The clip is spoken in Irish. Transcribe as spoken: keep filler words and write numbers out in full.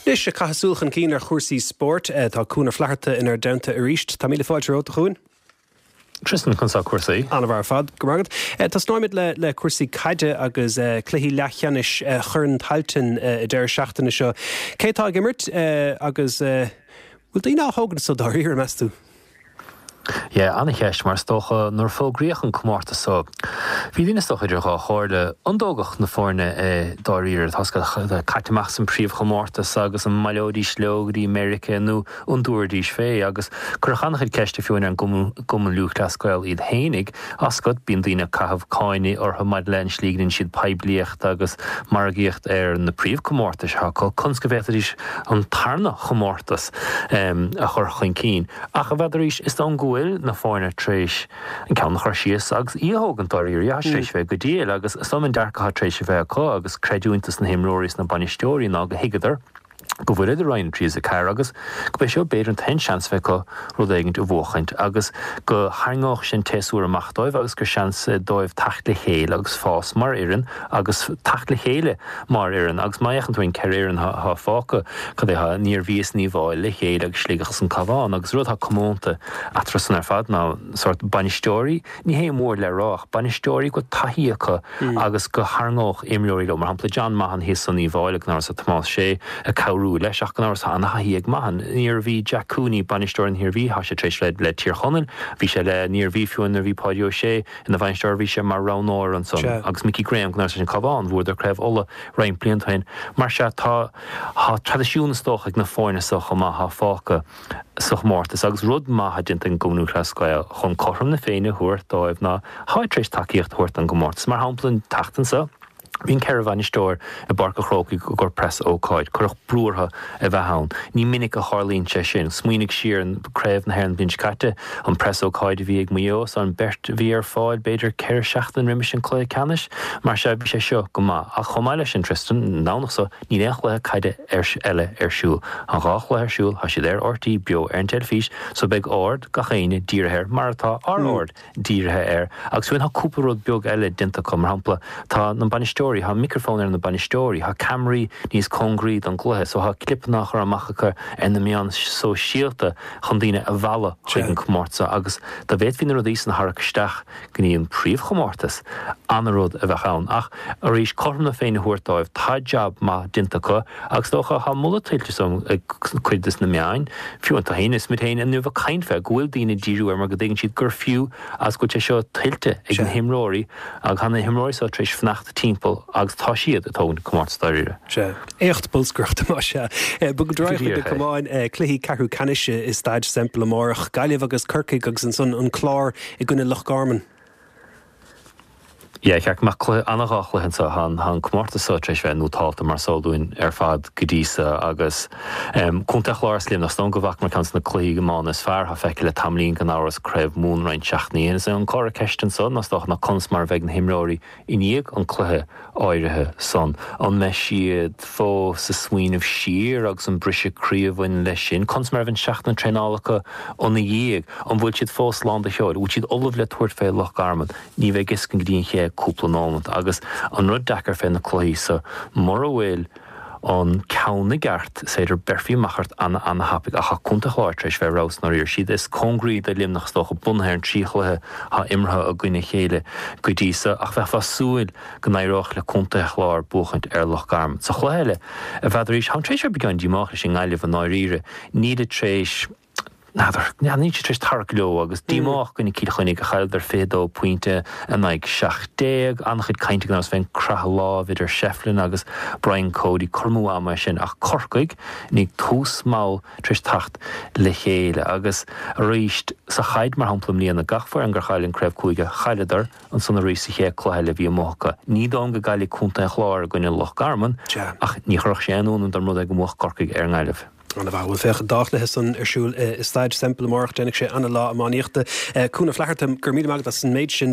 Nis se caithsúlchan cín ar chóirsaí sport tá cúnar fleachta inar domta a ríist, Tá míle fáilte róta chuin. Tristan chun cuasaí. Anna bhar fad, go mágad. Tá snáimid le le cuasaí caide agus cluichí leachcheannis churn taltain i d deir seachtainna seo. Cétá gimmert agus bhfuil daoine thógann sa dá riar meastú. Ja, anna cheist mar stocha nor fógriachan cumarta so. Bhí dine stocha idir gá cháirde andógach na fórne dáíir thosca caiiteach san príomh chomórta agus an maileodí slógadí America nó undúirdís fé agus chuchanachid ceiste fiúin an gum luúchtascail iad hénig ascot bíon daoine caithh cáine or maid len slígann siad pebliacht agus margaíocht ar na príomh chomórtas ha có conscavétadís an tarna chomórtas a chur chuin cín. Ach a bheidiréis is an gúil na fáinne tréis an ceannach ar síos agus íthógan dáíir ja séis bheith go díal agus somin dearcha tréis bheith có agus creidúntas na himróiris na banistóirí ná go higadar go bhfuil idir roiin trí a cair agus go bheith seo beidir an ten seans bheith go rud éigent a bhchaint agus go haingách sin teúr amachtáibh agus gur seans dóibh tacht le chéile agus fás mar ian agus tacht le chéile mar ian agus maiochan túin ceirn ha fáca chud é ha níor víos ní bháil le chéile agus slígachas an cabháin agus rud ha commónta atras ar fad ná sort banistóirí ní hé mór le rách banistóirí go taíocha agus go haingách imreoí go mar hampla John Mahan hí san ní bháile ná sa Tomás sé a cabhrú leis ach gan áras anna haíag mahan. Níor bhí Jack Cooney banistóir an hir bhí ha sé tréis le le tíorchonan, bhí sé le níor bhí fiúin ar bhí páidio sé in na bhainsteir bhí sé mar ránóir an son. Agus Mickey Graham gan sin cabháin bhúr ar creibh ola rain bliantain. Mar se tá ha tradiisiún stocha na fáinne socha má ha fáca soch mórtas agus rud maithe dint an gomnú chlascail chun chom na féine thuairt dóibh ná háid tréis takeíocht thuairt an gomórtas mar hamplann tachtansa. Bhín ceirhhainisteoir a barca chrócaí go gur press ócáid, chuch brúrtha a bheithain. Ní minic a hálíonn sé sin, smuoinnig siar an creibh na haireann bín caite an press ócáid a bhí ag muos an bert bhí ar fáil beidir ceir seachtain riimi sin clé canis, mar se bhí sé seo go má a chomáile sin Tristan nánach sa ní éach le caide ar eile ar siúil. An gách le ar siúil ha si d ortaí bio ar an telefís so beag ord ga chéine díirtheir mar atá ar ord díirthe air. Agus bhain ha cúparód beag eile dinta com mar hampla tá na banistóirí ha microfón ar na banistóirí, ha camraí níos congríd an gluthe, so ha clipnach ar amachcha ar na mian so síalta chun daoine a bhela chuig an chomórta agus da bhéit hín rud íos an tharacasteach go níon príomh chomórtas anna rud a bheitchain. Ach a rís chom na féine thuairtáibh tá jab má dintacha agus dócha ha mula tiltte som chuidas na meáin fiúanta héine mit héine an nuh caiinfe ghfuil daoine díú ar mar go dtéann siad gur fiú as go te seo tiltte ag an himróirí ag chana himróirí sa tréis fnacht timppel agus tá siad a tógann cumartstaíire. Se écht pulscrocht má se. Bu go dráith de cumáin cluichí ceithú caneise is staid sempla amárach gaiileh agus curcaigh agus an son an chlár i gcuine Lochgarman. Ja, ceach má annachachlan sa han han cumarta sa tréis bheith nótáilta mar sódúin ar fad godísa agus chunta chláir slím na stón go bhac mar cans na clí gomáin is fear ha feice le tamlín gan áras creibh mún rein seachnaí is an córa ceistan son nas doch na cons mar bheith an himróirí iníag an cluthe áirithe son. An me siad fó sa smuoinmh siar agus an brise críomhhain lei sin cons mar bhain seachna trénálacha an na dhéag an bhfuil siad fós lá a teoir, bhfuil siad olah le tuairt fé Lochgarman, ní bheith giscin gdíon ché cúpla námant agus an rud dechar fé na clí sa mar a bhfuil an ceanna gart séidir berfií machart anna anna hapig a cha cúnta chláir tréis bheith rás na riir siad is congríd a limnach stocha bunthir an tríchlathe ha imrtha a gcuine chéile go dísa ach bheith fasúil go naireach le cúnta chláir buchaint ar Lochgarman. Sa chléile a bheithiréis an tréis beáin díach sin gáileh an náiríre níad a tréis Nádar, ní sé tréis tarc leo agus dímách gona cíl chuinnig a chaildar fédó puinte an ag seachtdéag annachid cainte gan féin cratha lá idir Shefflin agus Brian Cody cormú ama sin ach corcaig ní tús má tréis tacht le chéile agus a ríist sa chaid mar hamplam líana gachfar an gur chailinn creibh chuige chailedar an sanna rísa ché chláile bhí amócha. Ní dá go gailí cúnta chláir gine Lochgarman ach ní chorach sé anún an dar mud ag go mach corcaig ar ngáileh. An bhfuil fech dáchtlathe san arsúil is staid sempla amárach dénig sé anna lá amáíochta cúna fleachtartam gur míad as an méid sin